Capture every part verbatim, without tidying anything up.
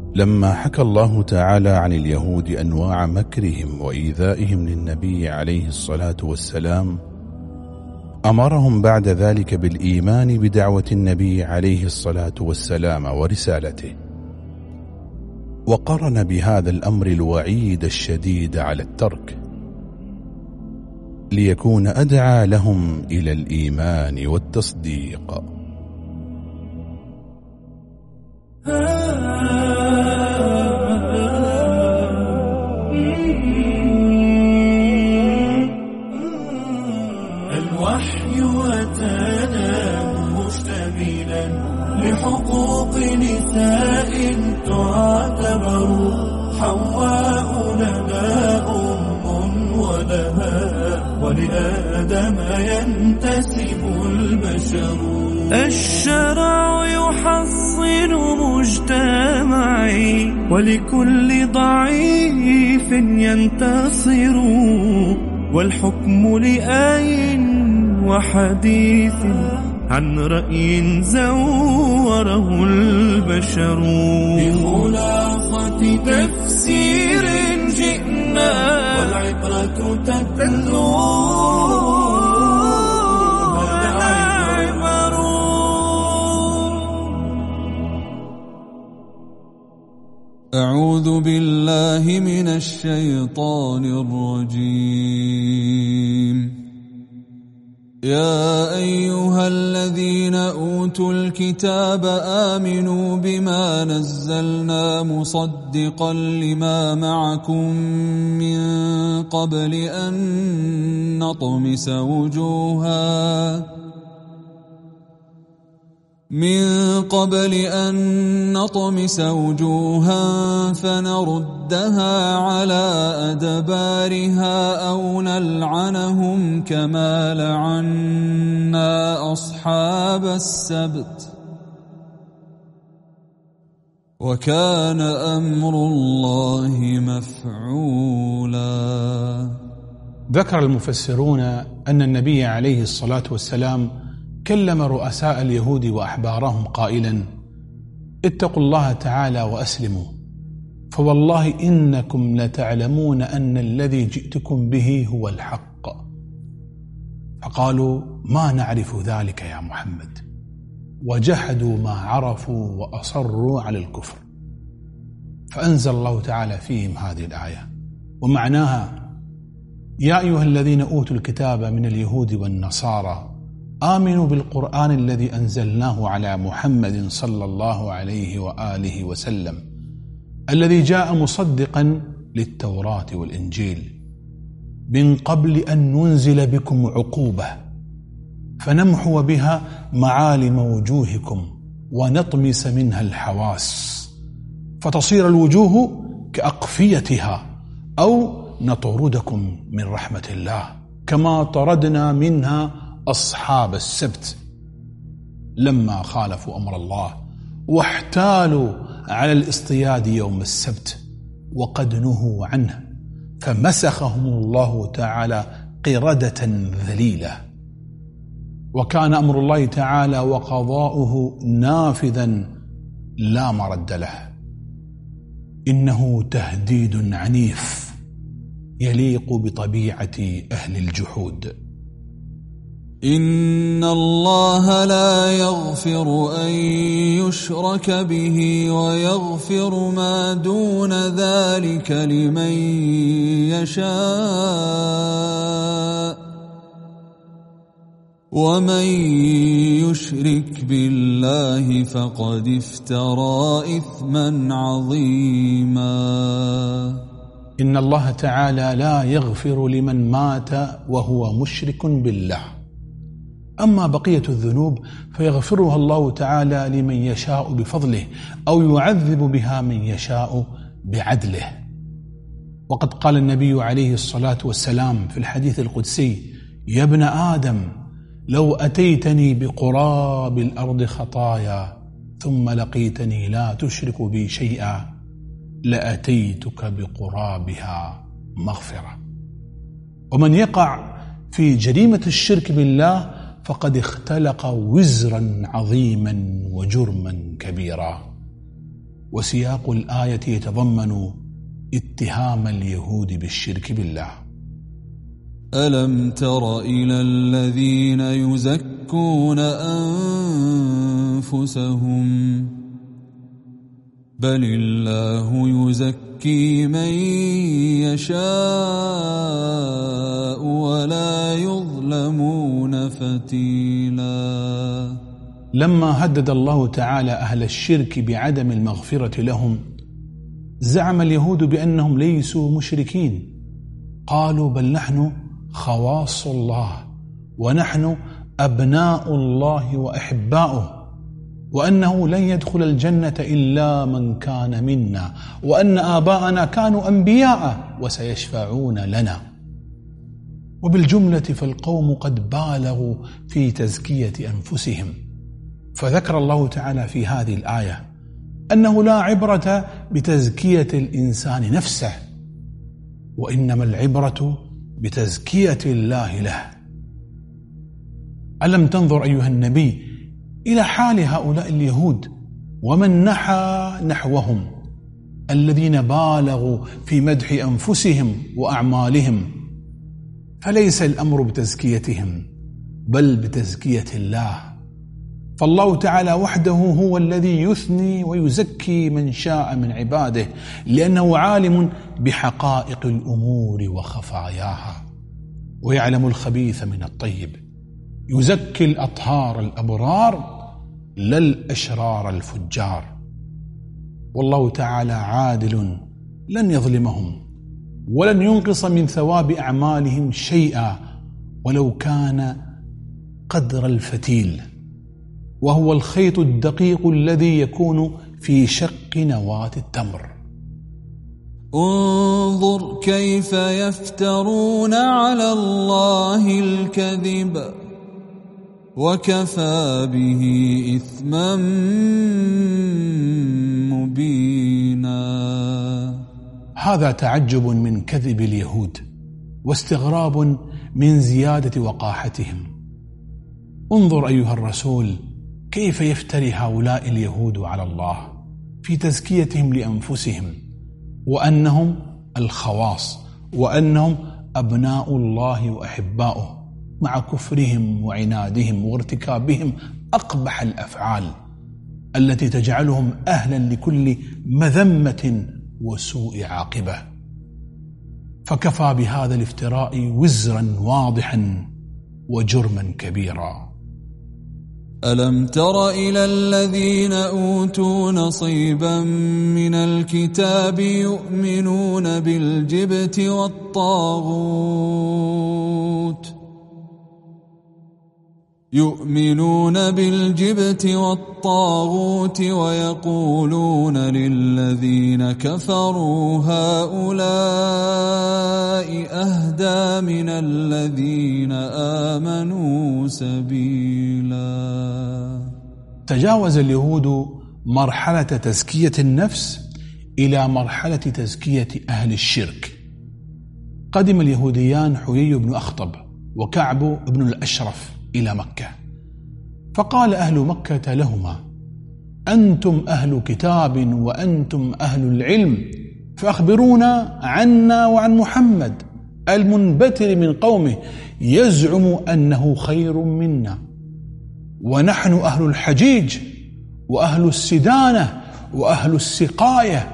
لما حكى الله تعالى عن اليهود أنواع مكرهم وإيذائهم للنبي عليه الصلاة والسلام، أمرهم بعد ذلك بالإيمان بدعوة النبي عليه الصلاة والسلام ورسالته، وقرن بهذا الأمر الوعيد الشديد على الترك، ليكون أدعى لهم إلى الإيمان والتصديق. الوحي أتانا مشتملا لحقوق نساء تعتبر، حواء لنا أم ولها ولآدم ينتسب البشر. الشرع يحصن مجتمعي ولكل ضعيف ينتصر، والحكم لآي وحديث عن رأي زوره البشر. بخلاصة تفسير جئنا والعبرة تتلو أعوذ بالله من الشيطان الرجيم. يا أيها الذين أوتوا الكتاب آمنوا بما نزلنا مصدقا لما معكم من قبل أن نطمس وجوها من قبل أن نطمس وجوها فنردها على أدبارها أو نلعنهم كما لعنا أصحاب السبت وكان أمر الله مفعولا. ذكر المفسرون أن النبي عليه الصلاة والسلام كلم رؤساء اليهود وأحبارهم قائلا: اتقوا الله تعالى وأسلموا، فوالله إنكم لتعلمون أن الذي جئتكم به هو الحق. فقالوا: ما نعرف ذلك يا محمد، وجحدوا ما عرفوا وأصروا على الكفر. فأنزل الله تعالى فيهم هذه الآية، ومعناها: يا أيها الذين أوتوا الكتاب من اليهود والنصارى آمنوا بالقرآن الذي أنزلناه على محمد صلى الله عليه وآله وسلم، الذي جاء مصدقا للتوراة والإنجيل، من قبل أن ننزل بكم عقوبة فنمحو بها معالم وجوهكم ونطمس منها الحواس فتصير الوجوه كأقفيتها، أو نطردكم من رحمة الله كما طردنا منها أصحاب السبت لما خالفوا أمر الله واحتالوا على الاصطياد يوم السبت وقد نهوا عنه فمسخهم الله تعالى قردة ذليلة. وكان أمر الله تعالى وقضاؤه نافذا لا مرد له، إنه تهديد عنيف يليق بطبيعة أهل الجحود. إن الله لا يغفر أن يشرك به ويغفر ما دون ذلك لمن يشاء، ومن يشرك بالله فقد افترى إثما عظيما. إن الله تعالى لا يغفر لمن مات وهو مشرك بالله، أما بقية الذنوب فيغفرها الله تعالى لمن يشاء بفضله أو يعذب بها من يشاء بعدله. وقد قال النبي عليه الصلاة والسلام في الحديث القدسي: يا ابن آدم لو أتيتني بقراب الأرض خطايا ثم لقيتني لا تشرك بي شيئا لأتيتك بقرابها مغفرة. ومن يقع في جريمة الشرك بالله فقد اختلق وزرا عظيما وجرما كبيرا. وسياق الآية يتضمن اتهام اليهود بالشرك بالله. ألم تر إلى الذين يزكون أنفسهم بل الله يزكي من يشاء ولا يظلمون فتيلا. لما هدد الله تعالى أهل الشرك بعدم المغفرة لهم، زعم اليهود بأنهم ليسوا مشركين، قالوا بل نحن خواص الله ونحن أبناء الله وأحباؤه، وأنه لن يدخل الجنة إلا من كان منا، وأن آباءنا كانوا أنبياء وسيشفعون لنا. وبالجملة فالقوم قد بالغوا في تزكية أنفسهم، فذكر الله تعالى في هذه الآية أنه لا عبرة بتزكية الإنسان نفسه، وإنما العبرة بتزكية الله له. ألم تنظر أيها النبي إلى حال هؤلاء اليهود ومن نحى نحوهم الذين بالغوا في مدح أنفسهم وأعمالهم، فليس الأمر بتزكيتهم بل بتزكية الله. فالله تعالى وحده هو الذي يثني ويزكي من شاء من عباده، لأنه عالم بحقائق الأمور وخفاياها، ويعلم الخبيث من الطيب، يزكي الأطهار الأبرار لا الأشرار الفجار. والله تعالى عادل لن يظلمهم ولن ينقص من ثواب أعمالهم شيئا ولو كان قدر الفتيل، وهو الخيط الدقيق الذي يكون في شق نواة التمر. انظر كيف يفترون على الله الكذب وكفى به إثما مبينا. هذا تعجب من كذب اليهود واستغراب من زيادة وقاحتهم. انظر أيها الرسول كيف يفتري هؤلاء اليهود على الله في تزكيتهم لأنفسهم، وأنهم الخواص وأنهم أبناء الله وأحباؤه، مع كفرهم وعنادهم وارتكابهم أقبح الأفعال التي تجعلهم أهلا لكل مذمة وسوء عاقبة. فكفى بهذا الافتراء وزرا واضحا وجرما كبيرا. ألم تر إلى الذين أوتوا نصيبا من الكتاب يؤمنون بالجبت والطاغوت يؤمنون بالجبت والطاغوت ويقولون للذين كفروا هؤلاء أهدى من الذين آمنوا سبيلا. تجاوز اليهود مرحلة تزكية النفس إلى مرحلة تزكية أهل الشرك. قدم اليهوديان حيي بن أخطب وكعب بن الأشرف إلى مكة، فقال أهل مكة لهما: أنتم أهل كتاب وأنتم أهل العلم، فأخبرونا عنا وعن محمد المنبتر من قومه يزعم أنه خير منا، ونحن أهل الحجيج وأهل السدانة وأهل السقاية،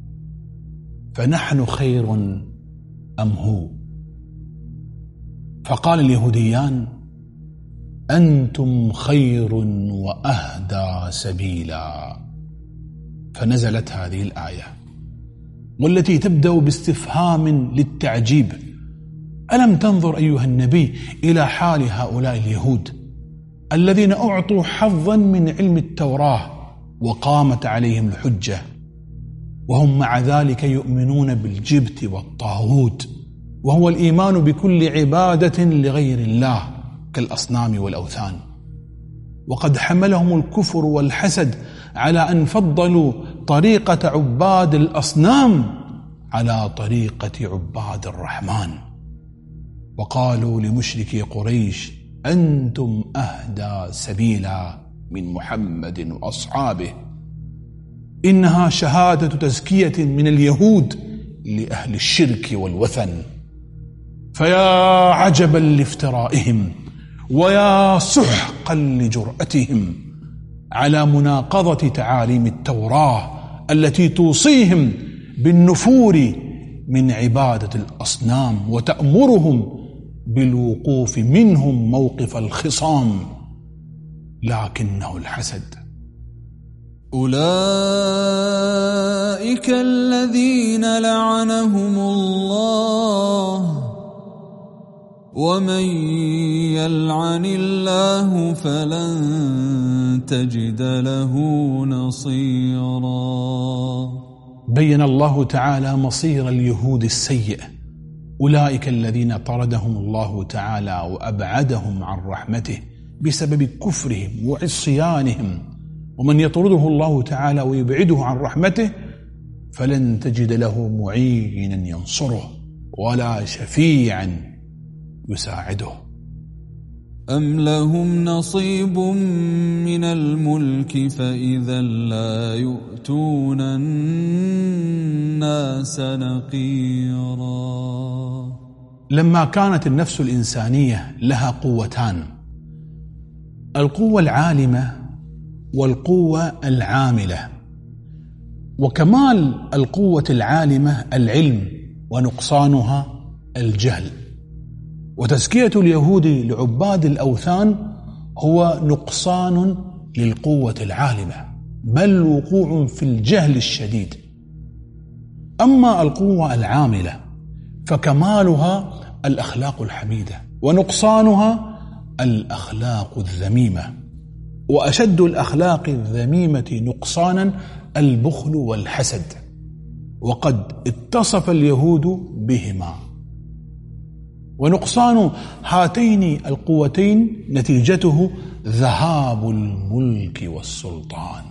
فنحن خير أم هو؟ فقال اليهوديان: أنتم خير وأهدى سبيلا. فنزلت هذه الآية والتي تبدأ باستفهام للتعجيب: ألم تنظر أيها النبي إلى حال هؤلاء اليهود الذين أعطوا حظا من علم التوراة وقامت عليهم الحجة، وهم مع ذلك يؤمنون بالجبت والطاغوت، وهو الإيمان بكل عبادة لغير الله كالأصنام والأوثان. وقد حملهم الكفر والحسد على أن فضلوا طريقة عباد الأصنام على طريقة عباد الرحمن، وقالوا لمشركي قريش: أنتم أهدى سبيلا من محمد وأصحابه. إنها شهادة تزكية من اليهود لأهل الشرك والوثن. فيا عجبا لافترائهم ويا سحقا لجرأتهم على مناقضة تعاليم التوراة التي توصيهم بالنفور من عبادة الأصنام وتأمرهم بالوقوف منهم موقف الخصام، لكنه الحسد. أولئك الذين لعنهم الله ومن يلعن الله فلن تجد له نصيرا. بين الله تعالى مصير اليهود السيء، أولئك الذين طردهم الله تعالى وأبعدهم عن رحمته بسبب كفرهم وعصيانهم. ومن يطرده الله تعالى ويبعده عن رحمته فلن تجد له معينا ينصره ولا شفيعا يساعده. أم لهم نصيب من الملك فإذا لا يؤتون الناس نقيرا. لما كانت النفس الإنسانية لها قوتان، القوة العالمة والقوة العاملة، وكمال القوة العالمة العلم ونقصانها الجهل. وتزكية اليهود لعباد الأوثان هو نقصان للقوة العالمة، بل وقوع في الجهل الشديد. أما القوة العاملة فكمالها الأخلاق الحميدة ونقصانها الأخلاق الذميمة. وأشد الأخلاق الذميمة نقصانا البخل والحسد، وقد اتصف اليهود بهما. ونقصان هاتين القوتين نتيجته ذهاب الملك والسلطان.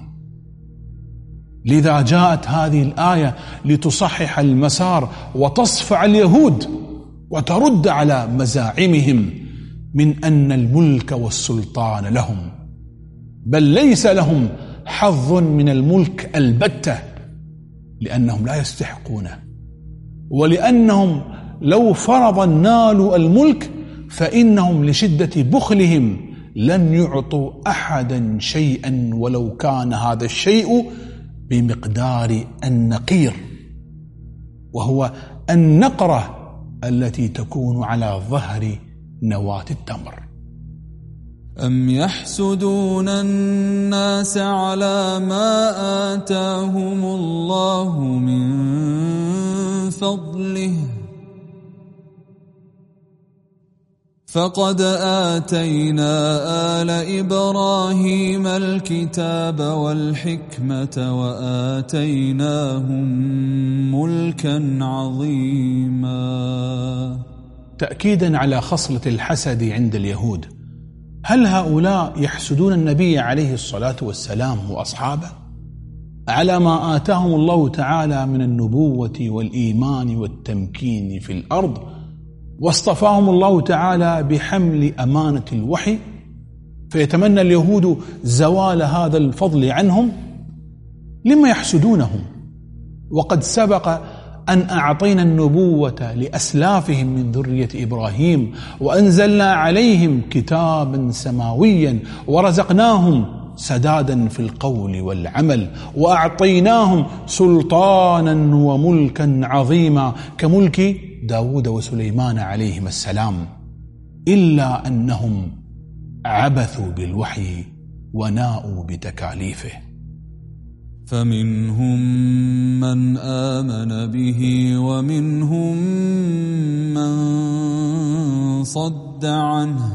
لذا جاءت هذه الآية لتصحح المسار وتصفع اليهود وترد على مزاعمهم من أن الملك والسلطان لهم، بل ليس لهم حظ من الملك البتة، لأنهم لا يستحقونه، ولأنهم لو فرض نالوا الملك فإنهم لشدة بخلهم لن يعطوا أحدا شيئا ولو كان هذا الشيء بمقدار النقير، وهو النقرة التي تكون على ظهر نواة التمر. أم يحسدون الناس على ما آتاهم الله من فضله فقد آتينا آل إبراهيم الكتاب والحكمة وآتيناهم ملكا عظيما. تأكيدا على خصلة الحسد عند اليهود، هل هؤلاء يحسدون النبي عليه الصلاة والسلام وأصحابه على ما آتاهم الله تعالى من النبوة والإيمان والتمكين في الأرض، واصطفاهم الله تعالى بحمل أمانة الوحي، فيتمنى اليهود زوال هذا الفضل عنهم؟ لما يحسدونهم وقد سبق أن أعطينا النبوة لأسلافهم من ذرية إبراهيم، وأنزلنا عليهم كتابا سماويا، ورزقناهم سدادا في القول والعمل، وأعطيناهم سلطانا وملكا عظيما كملك داود وسليمان عليهما السلام، إلا أنهم عبثوا بالوحي وناءوا بتكاليفه. فمنهم من آمن به ومنهم من صد عنه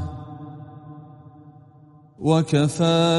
وكفى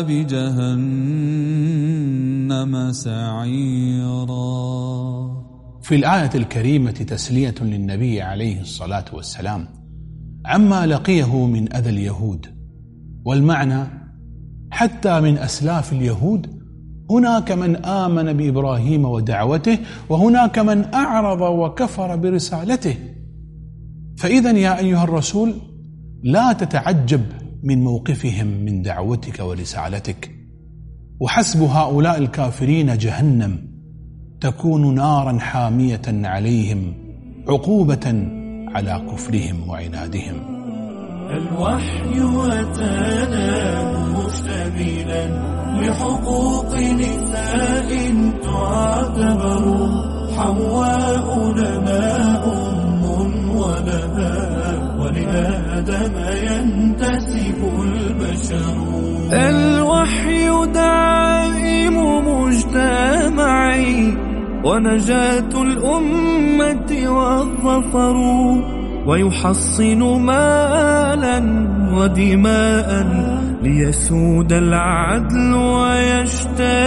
بجهنم سعيرا. في الآية الكريمة تسلية للنبي عليه الصلاة والسلام عما لقيه من أذى اليهود، والمعنى حتى من أسلاف اليهود هناك من آمن بإبراهيم ودعوته، وهناك من أعرض وكفر برسالته. فإذا يا أيها الرسول لا تتعجب من موقفهم من دعوتك ورسالتك، وحسب هؤلاء الكافرين جهنم تكون نارا حامية عليهم عقوبة على كفرهم وعنادهم. الوحي أتانا مشتملا لحقوق نساء تعتبر، حواء لنا أم ولها ولآدم ينتسب البشر. الوحي دائم مجتمعي ونجاة الأمة والظفر، ويحصن مالا ودماء ليسود العدل ويشتري